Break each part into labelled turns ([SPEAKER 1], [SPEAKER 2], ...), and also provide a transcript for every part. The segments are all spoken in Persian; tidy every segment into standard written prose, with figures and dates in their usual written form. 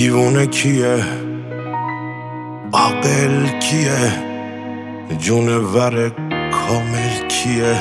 [SPEAKER 1] دیوونه کیه، عاقل کیه، جونور کامل کیه؟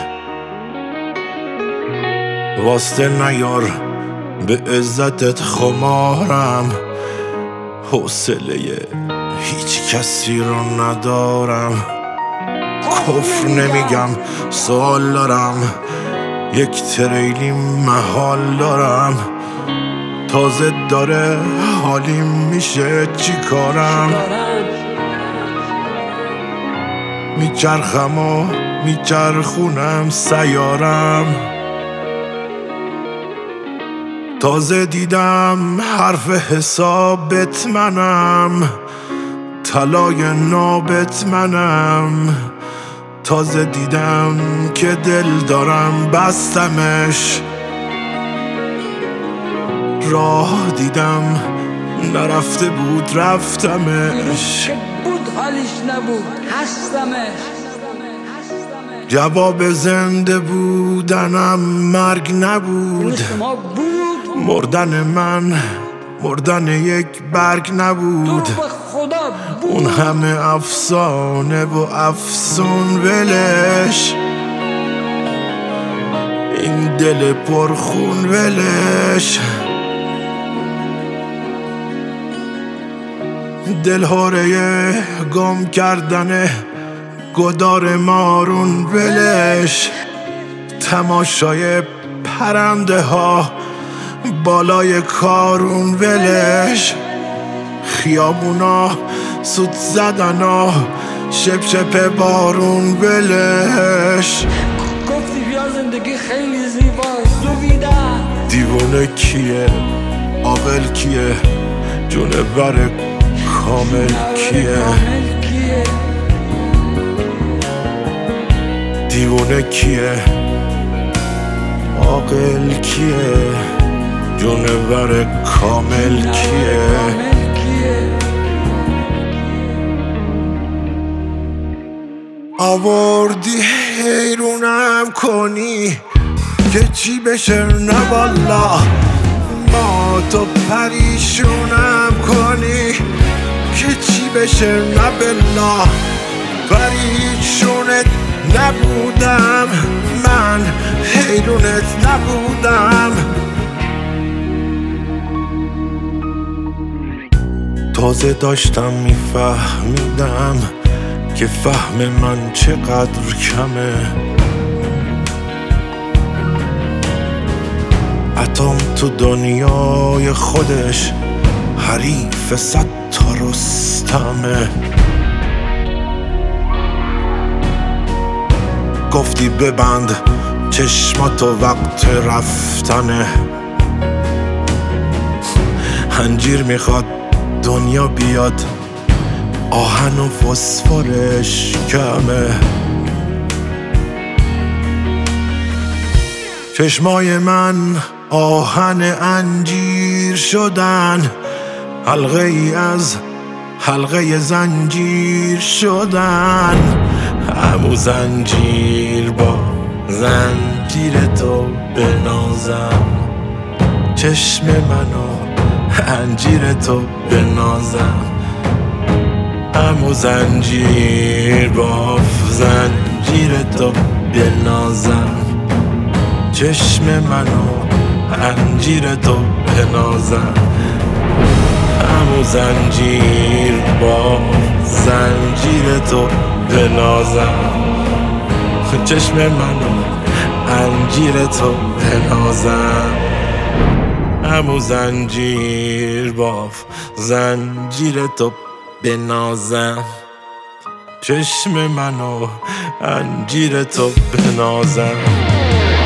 [SPEAKER 1] واسطه نیار به عزتت خمارم، حوصله هیچ کسی رو ندارم. کفر نمیگم سوال دارم، یک تریلی محال دارم. تازه داره حالیم میشه چی کارم؟ میچرخم و میچرخونم سیارم. تازه دیدم حرف حسابت منم، طلای نابت منم. تازه دیدم که دل دارم بستمش، راه دیدم نرفته بود رفتمش.
[SPEAKER 2] بود حالیش نبود هستمش.
[SPEAKER 1] جواب زنده بودنم مرگ نبود، مردن من مردن یک برگ نبود. اون همه افسانه و افسون ولش، این دل پرخون ولش. دل هاره گم کردن گدار مارون ولش. تماشای پرنده ها بالای کارون ولش. خیابونا سوت زدنا شپ شپ بارون ولش.
[SPEAKER 2] گفتی بیا زندگی خیلی زیباست دویدم.
[SPEAKER 1] دیوونه کیه، عاقل کیه، جونور کامل کیه؟ دیوونه کیه، عاقل کیه، جونور کامل کیه؟ آوردی حیرونم کنی که چی بشه نه والا. ما تو پریشونم کنی که چی بشه نه بلا. پریشونت نبودم من، حیرونت نبودم. تازه داشتم میفهمیدم که فهم من چقدر کمه. اتم تو دنیای خودش حریف 100 تا رستمه. گفتی ببند چشماتو وقت رفتنه. انجیر میخواد دنیا بیاد، آهن و فسفرش کمه. چشمای من آهن انجیر شدن، حلقه ای از حلقه زنجیر شدن. همو زنجیر با زنجیر تو بنازم، چشم منو انجیر تو بنازم. همو زنجیر با زنجیر تو بنازم، چشم منو انجیر تو بنازم. همو زنجیر با زنجیر تو بنازم، چشم منو انجیر تو بنازم. همو زنجیر با زنجیر تو بنازم، چشم منو انجیر تو بنازم.